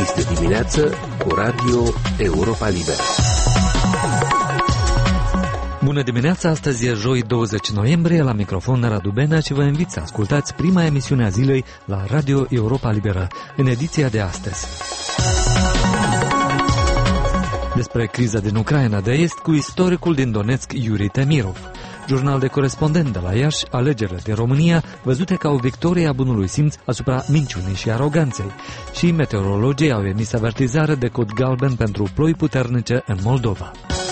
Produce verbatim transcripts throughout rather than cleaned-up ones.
Este dimineață cu Radio Europa Liberă. Bună dimineața, astăzi e joi douăzeci noiembrie, la microfon Radu Benea și vă invit să ascultați prima emisiune a zilei la Radio Europa Liberă, în ediția de astăzi. Despre criza din Ucraina de Est cu istoricul din Donetsk Iuri Temirov. Jurnal de corespondent de la Iași, alegerile din România văzute ca o victorie a bunului simț asupra minciunii și aroganței. Și meteorologii au emis avertizare de cod galben pentru ploi puternice în Moldova.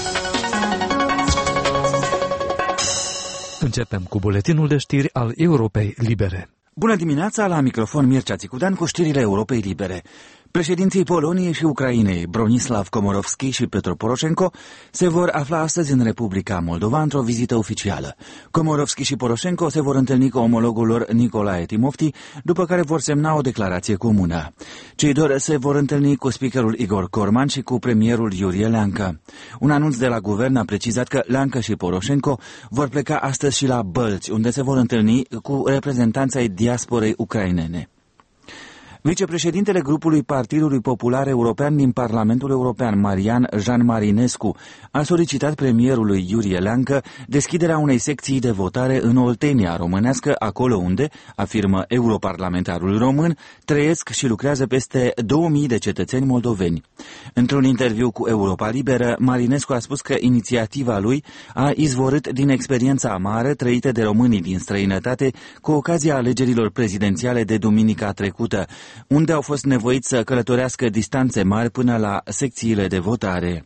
Începem cu buletinul de știri al Europei Libere. Bună dimineața, la microfon Mircea Țicudan cu știrile Europei Libere. Președinții Poloniei și Ucrainei, Bronislav Komorowski și Petro Poroșenko, se vor afla astăzi în Republica Moldova într-o vizită oficială. Komorowski și Poroșenko se vor întâlni cu omologul lor Nicolae Timofti, după care vor semna o declarație comună. Cei doi se vor întâlni cu speakerul Igor Corman și cu premierul Iurie Leancă. Un anunț de la guvern a precizat că Leancă și Poroșenko vor pleca astăzi și la Bălți, unde se vor întâlni cu reprezentanții ai diasporei ucrainene. Vicepreședintele grupului Partidului Popular European din Parlamentul European, Marian Jean Marinescu, a solicitat premierului Iurie Leancă deschiderea unei secții de votare în Oltenia românească, acolo unde, afirmă europarlamentarul român, trăiesc și lucrează peste două mii de cetățeni moldoveni. Într-un interviu cu Europa Liberă, Marinescu a spus că inițiativa lui a izvorât din experiența amară trăită de românii din străinătate cu ocazia alegerilor prezidențiale de duminica trecută, unde au fost nevoiți să călătorească distanțe mari până la secțiile de votare.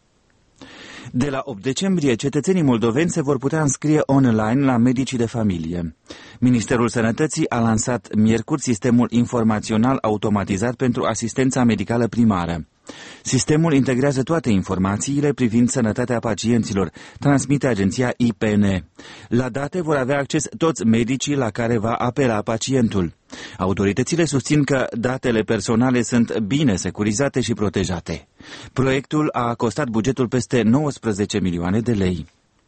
De la opt decembrie, cetățenii moldoveni se vor putea înscrie online la medicii de familie. Ministerul Sănătății a lansat miercuri sistemul informațional automatizat pentru asistența medicală primară. Sistemul integrează toate informațiile privind sănătatea pacienților, transmite agenția I P N. La date vor avea acces toți medicii la care va apela pacientul. Autoritățile susțin că datele personale sunt bine securizate și protejate. Proiectul a costat bugetul peste nouăsprezece milioane de lei.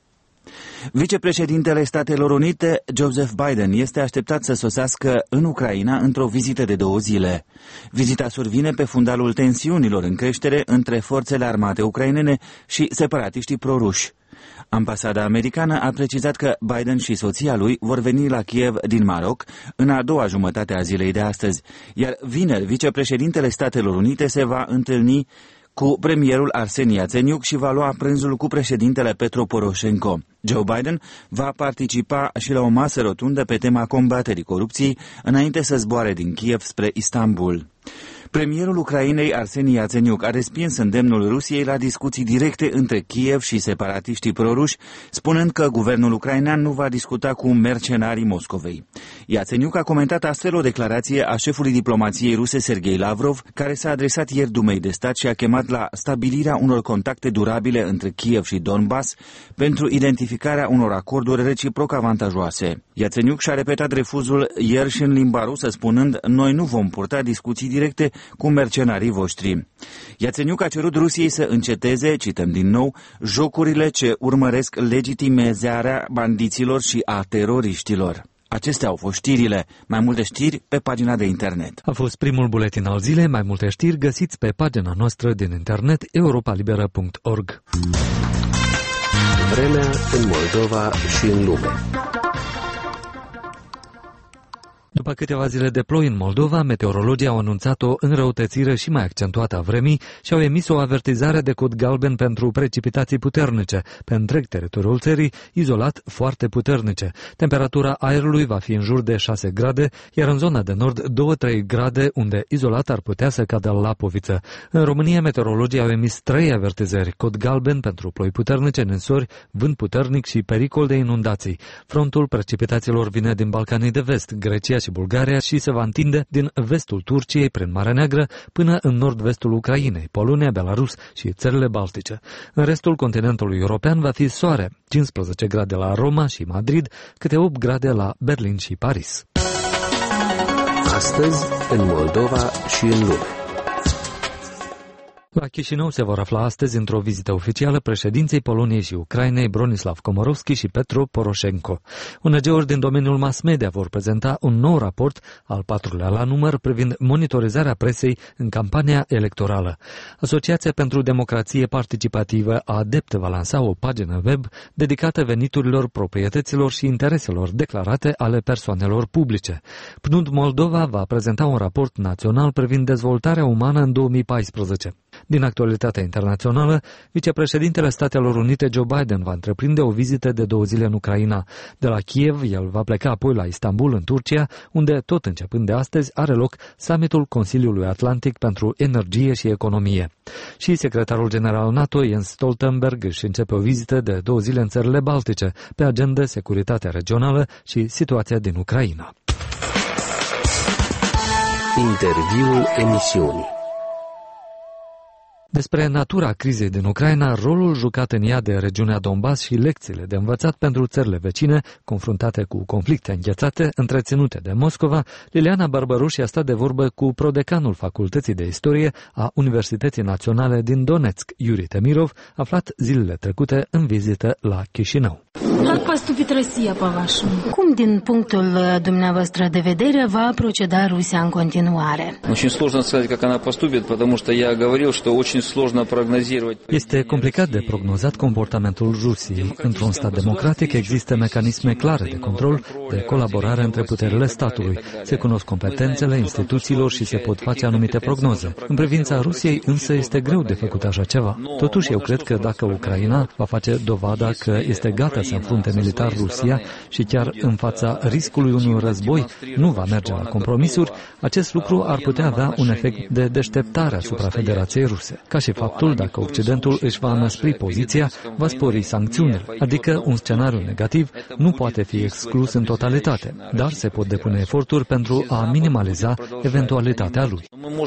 Vicepreședintele Statelor Unite, Joseph Biden, este așteptat să sosească în Ucraina într-o vizită de două zile. Vizita survine pe fundalul tensiunilor în creștere între forțele armate ucrainene și separatiștii proruși. Ambasada americană a precizat că Biden și soția lui vor veni la Kiev din Maroc în a doua jumătate a zilei de astăzi, iar vineri vicepreședintele Statelor Unite se va întâlni cu premierul Arseni Iațeniuc și va lua prânzul cu președintele Petro Poroșenko. Joe Biden va participa și la o masă rotundă pe tema combaterii corupției înainte să zboare din Kiev spre Istanbul. Premierul Ucrainei, Arseni Iațeniuc, a respins îndemnul Rusiei la discuții directe între Kiev și separatiștii proruși, spunând că guvernul ucrainean nu va discuta cu mercenarii Moscovei. Iațeniuc a comentat astfel o declarație a șefului diplomației ruse Sergei Lavrov, care s-a adresat ieri Dumei de Stat și a chemat la stabilirea unor contacte durabile între Kiev și Donbass pentru identificarea unor acorduri reciproc avantajoase. Iațeniuc și-a repetat refuzul ieri și în limba rusă, spunând: "Noi nu vom purta discuții directe cu mercenarii voștri." Iațeniuc a cerut Rusiei să înceteze, cităm din nou, jocurile ce urmăresc legitimizarea bandiților și a teroriștilor. Acestea au fost știrile. Mai multe știri pe pagina de internet. A fost primul buletin al zilei. Mai multe știri găsiți pe pagina noastră din internet europa liberă punct org. Vremea în Moldova și în lume. După câteva zile de ploi în Moldova, meteorologii au anunțat o înrăutățire și mai accentuată a vremii și au emis o avertizare de cod galben pentru precipitații puternice pe întreg teritoriul țării, izolat foarte puternice. Temperatura aerului va fi în jur de șase grade, iar în zona de nord doi-trei grade, unde izolat ar putea să cadă lapoviță. În România, meteorologii au emis trei avertizări: cod galben pentru ploi puternice, ninsori, vânt puternic și pericol de inundații. Frontul precipitațiilor vine din Balcanii de Vest, Grecia și Bulgaria și se va întinde din vestul Turciei prin Marea Neagră până în nord-vestul Ucrainei, Polonia, Belarus și țările Baltice. În restul continentului european va fi soare, cincisprezece grade la Roma și Madrid, câte opt grade la Berlin și Paris. Astăzi, în Moldova și în lume. La Chișinău se vor afla astăzi într-o vizită oficială președinții Poloniei și Ucrainei Bronislav Komorowski și Petro Poroșenko. O N G-uri din domeniul mass media vor prezenta un nou raport, al patrulea la număr, privind monitorizarea presei în campania electorală. Asociația pentru Democrație Participativă ADEPT va lansa o pagină web dedicată veniturilor, proprietăților și intereselor declarate ale persoanelor publice. P N U D Moldova va prezenta un raport național privind dezvoltarea umană în două mii paisprezece. Din actualitatea internațională, vicepreședintele Statelor Unite Joe Biden va întreprinde o vizită de două zile în Ucraina. De la Kiev, el va pleca apoi la Istanbul, în Turcia, unde, tot începând de astăzi, are loc summitul Consiliului Atlantic pentru Energie și Economie. Și secretarul general NATO, Jens Stoltenberg, își începe o vizită de două zile în țările Baltice, pe agenda securitatea regională și situația din Ucraina. Interviul emisiunii. Despre natura crizei din Ucraina, rolul jucat în ea de regiunea Donbass și lecțiile de învățat pentru țările vecine, confruntate cu conflicte înghețate, întreținute de Moscova, Liliana Barbăruș a stat de vorbă cu prodecanul Facultății de Istorie a Universității Naționale din Donetsk, Yuri Temirov, aflat zilele trecute în vizită la Chișinău. Cum, din punctul dumneavoastră de vedere, va proceda Rusia în continuare? Este complicat de prognozat comportamentul Rusiei. Într-un stat democratic există mecanisme clare de control, de colaborare între puterile statului. Se cunosc competențele instituțiilor și se pot face anumite prognoze. În privința Rusiei însă este greu de făcut așa ceva. Totuși eu cred că dacă Ucraina va face dovada că este gata să înfrunte militar Rusia și chiar în fața riscului unui război nu va merge la compromisuri, acest lucru ar putea avea un efect de deșteptare asupra Federației Ruse. Ca și faptul, dacă Occidentul își va înăspri poziția, va spori sancțiunile, adică un scenariu negativ nu poate fi exclus în totalitate, dar se pot depune eforturi pentru a minimaliza eventualitatea lui.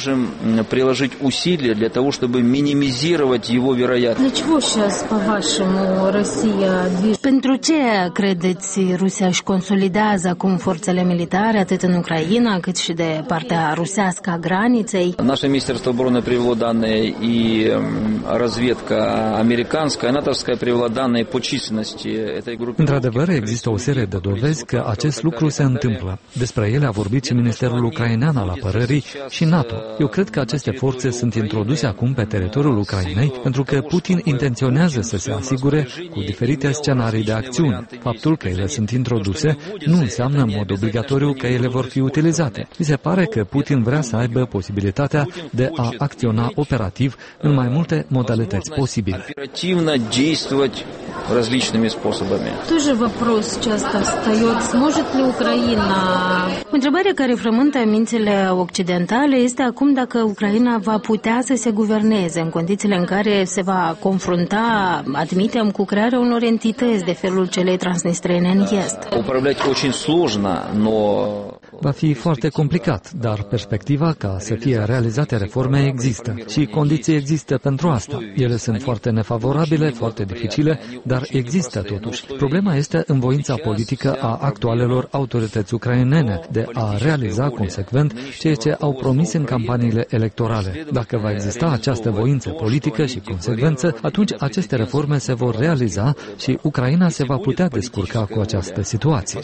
Pentru ce credeți Rusia își consolidează acum forțele militare, atât în Ucraina, cât și de partea rusească a graniței? Наше Министерство обороны привело данные и разведка американская, натовская привела данные по численности этой группы. Într-adevăr, există o serie de dovezi că acest lucru se întâmplă. Despre ele a vorbit și Ministerul Ucrainean al Apărării și NATO. Eu cred că aceste forțe sunt introduse acum pe teritoriul Ucrainei pentru că Putin intenționează să se asigure cu diferite scenarii de acțiune. Faptul că ele sunt introduse nu înseamnă în mod obligatoriu că ele vor fi utilizate. Mi se pare că Putin vrea să aibă posibilitatea de a acționa operativ în mai multe modalități posibile. O întrebare care frământă mințile occidentale este acum dacă Ucraina va putea să se guverneze în condițiile în care se va confrunta, admitem, cu crearea unor entități de felul celei transnistrene în est. Va fi foarte complicat, dar perspectiva ca să fie realizate reforme există și condiții există pentru asta. Ele sunt foarte nefavorabile, foarte dificile, dar există totuși. Problema este în voința politică a actualelor autorități ucrainene de a realiza consecvent ceea ce au promis în campaniile electorale. Dacă va exista această voință politică și consecvență, atunci aceste reforme se vor realiza și Ucraina se va putea descurca cu această situație.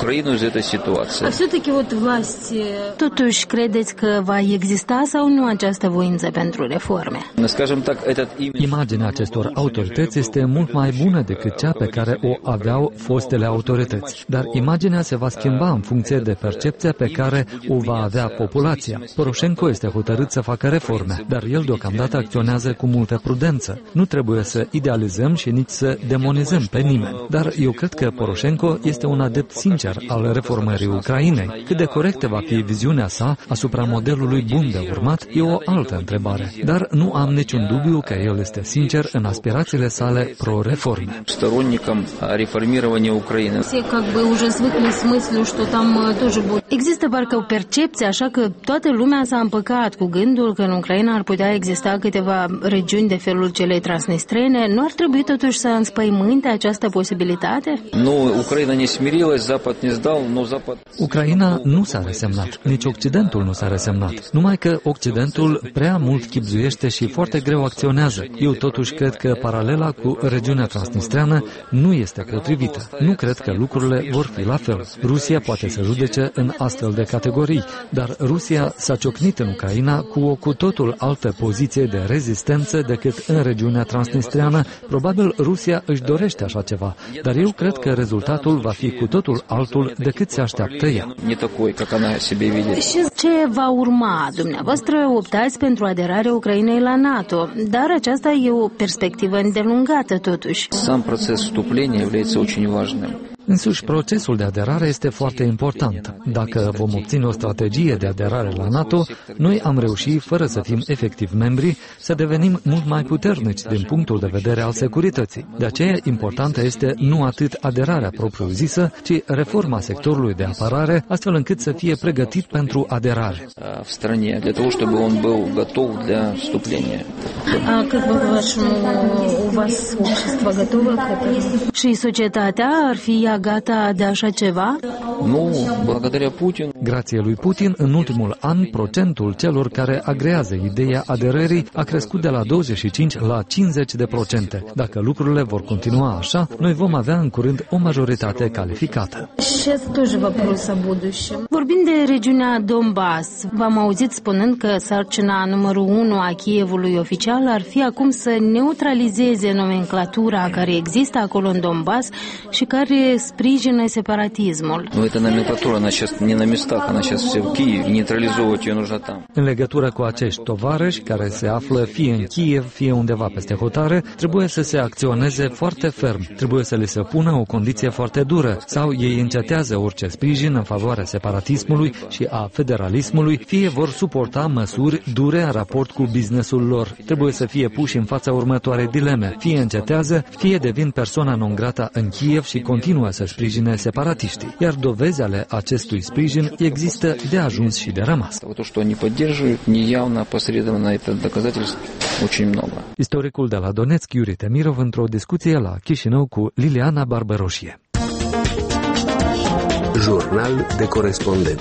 Totuși, credeți că va exista sau nu această voință pentru reforme? Imaginea acestor autorități este mult mai bună decât cea pe care o aveau fostele autorități, dar imaginea se va schimba în funcție de percepția pe care o va avea populația. Poroșenko este hotărât să facă reforme, dar el deocamdată acționează cu multă prudență. Nu trebuie să idealizăm și nici să demonizăm pe nimeni, dar eu cred că Poroșenko este un adept sincer al reformării Ucrainei. Cât de corectă va fi viziunea sa asupra modelului bun de urmat e o altă întrebare, dar nu am niciun dubiu că el este sincer în aspirațiile sale pro-reforme. Există parcă o percepție așa că toată lumea s-a împăcat cu gândul că în Ucraina ar putea exista câteva regiuni de felul celei transnistrene. Nu ar trebui totuși să înspăimânte această posibilitate? Ucraina nu s-a resemnat, nici Occidentul nu s-a resemnat, numai că Occidentul prea mult chibzuiește și foarte greu acționează. Eu totuși cred că paralela cu regiunea transnistreană nu este potrivită. Nu cred că lucrurile vor fi la fel. Rusia poate să judece în astfel de categorii, dar Rusia s-a ciocnit în Ucraina cu o cu totul altă poziție de rezistență decât în regiunea transnistreană. Probabil Rusia își dorește așa ceva, dar eu cred că rezultatul va fi cu totul altul decât se așteaptă ea. Și ce va urma? Dumneavoastră optați pentru aderarea Ucrainei la NATO, dar aceasta e o perspectivă îndelungată totuși. Сам процесс вступления является очень важным. Însuși, procesul de aderare este foarte important. Dacă vom obține o strategie de aderare la NATO, noi am reușit, fără să fim efectiv membri, să devenim mult mai puternici din punctul de vedere al securității. De aceea, importantă este nu atât aderarea propriu-zisă, ci reforma sectorului de apărare, astfel încât să fie pregătit pentru aderare. В стране, для того, чтобы он был готов для вступления. А как бы по-вашему, у вас общество готово к этому? Și societatea ar fi gata de așa ceva? Nu, благодаря Putin. Grație lui Putin, în ultimul an, procentul celor care agrează ideea aderării a crescut de la douăzeci și cinci la cincizeci de procente. Dacă lucrurile vor continua așa, noi vom avea în curând o majoritate calificată. Vorbind de regiunea Donbass, v-am auzit spunând că sarcina numărul unu a Kievului oficial ar fi acum să neutralizeze nomenclatura care există acolo în Donbass și care sprijină separatismul. Nu, это номенклатура, она сейчас не на местах, она сейчас все в Киеве, нейтрализовать ее нужно там. În legătură cu acești tovarăși care se află fie în Kiev, fie undeva peste hotare, trebuie să se acționeze foarte ferm. Trebuie să le se pună o condiție foarte dură, sau ei încetează orice sprijin în favoarea separatismului și a federalismului, fie vor suporta măsuri dure în raport cu businessul lor. Trebuie să fie puși în fața următoarei dileme. Fie încetează, fie devin persoana non grata în Kiev și continuă să sprijine separatiștii, iar dovezi ale acestui sprijin există de ajuns și de rămas. Istoricul de la Donetsk, Iuri Temirov, într-o discuție la Chișinău cu Liliana Barberoșie. Jurnal de corespondent.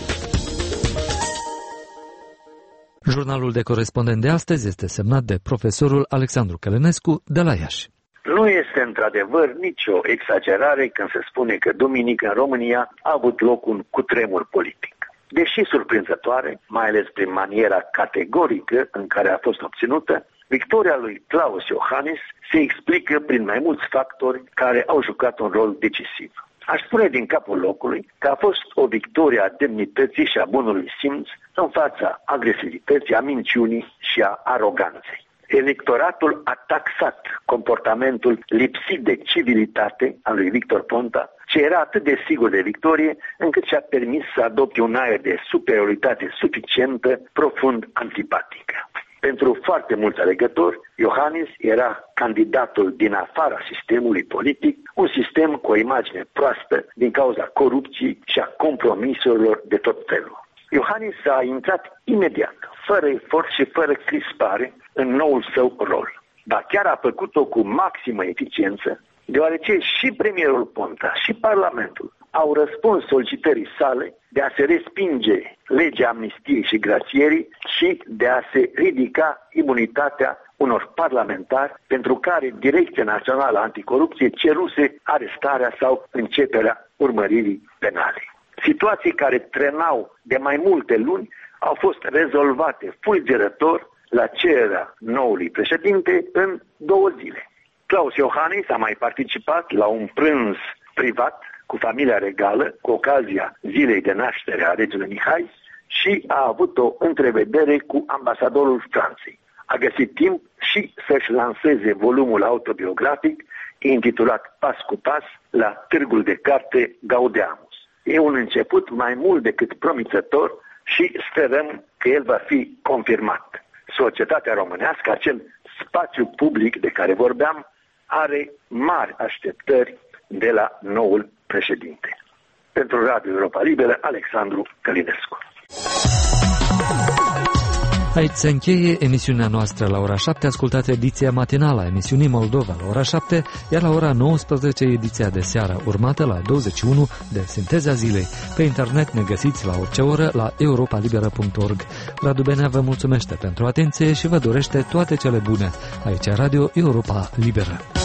Jurnalul de corespondent de astăzi este semnat de profesorul Alexandru Călănescu de la Iași. Nu este într-adevăr nicio exagerare când se spune că duminică în România a avut loc un cutremur politic. Deși surprinzătoare, mai ales prin maniera categorică în care a fost obținută, victoria lui Klaus Iohannis se explică prin mai mulți factori care au jucat un rol decisiv. Aș spune din capul locului că a fost o victorie a demnității și a bunului simț în fața agresivității, a minciunii și a aroganței. Electoratul a taxat comportamentul lipsit de civilitate al lui Victor Ponta, ce era atât de sigur de victorie, încât și-a permis să adopte un aer de superioritate suficientă, profund antipatică. Pentru foarte mulți alegători, Iohannis era candidatul din afara sistemului politic, un sistem cu o imagine proastă din cauza corupției și a compromisurilor de tot felul. Iohannis a intrat imediat, fără efort și fără crispare, în noul său rol. Dar chiar a făcut-o cu maximă eficiență, deoarece și premierul Ponta și Parlamentul au răspuns solicitării sale de a se respinge legea amnistiei și grațierii și de a se ridica imunitatea unor parlamentari pentru care Direcția Națională Anticorupție ceruse arestarea sau începerea urmăririi penale. Situații care trenau de mai multe luni au fost rezolvate fulgerător la cererea noului președinte în două zile. Klaus Iohannis a mai participat la un prânz privat cu familia regală cu ocazia zilei de naștere a regelui Mihai și a avut o întrevedere cu ambasadorul Franței. A găsit timp și să-și lanseze volumul autobiografic intitulat Pas cu pas la târgul de carte Gaudeamus. E un început mai mult decât promițător și sperăm că el va fi confirmat. Societatea românească, acel spațiu public de care vorbeam, are mari așteptări de la noul președinte. Pentru Radio Europa Liberă, Alexandru Călinescu. Aici se încheie emisiunea noastră la ora șapte. Ascultați ediția matinală a emisiunii Moldova la ora șapte, iar la ora nouăsprezece ediția de seară, urmată la douăzeci și unu de Sinteza Zilei. Pe internet ne găsiți la orice oră la europa liberă punct org. Radu Benea vă mulțumește pentru atenție și vă dorește toate cele bune. Aici Radio Europa Liberă.